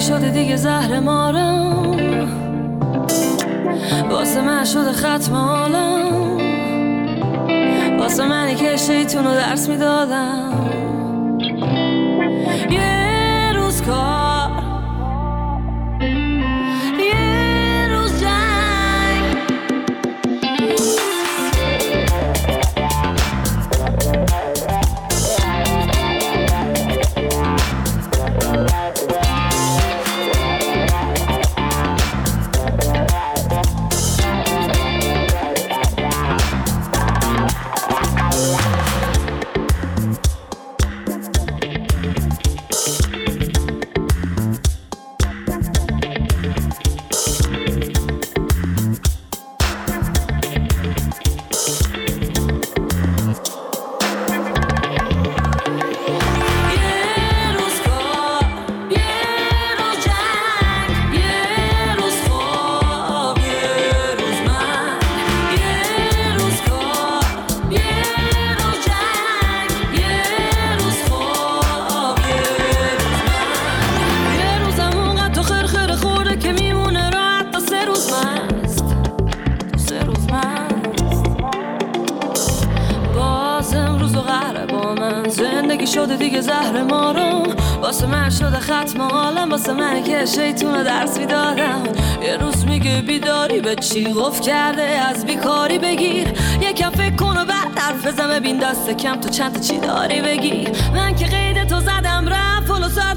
شده دیگه زهر مارم، واسه من شده ختم عالم، واسه منی که شیطونو درس میدادم. یه روز کار، یه روز جنگ. زندگی شده دیگه زهر مارم، واسه من شده ختم عالم، واسه من که شیطونو درس میدادم. یه روز میگه بیداری به چی قفل کرده، از بیکاری بگیر یکم فکر کن و بعد حرف بزن، ببین دست کم تو چند تا چی داری بگیر. من که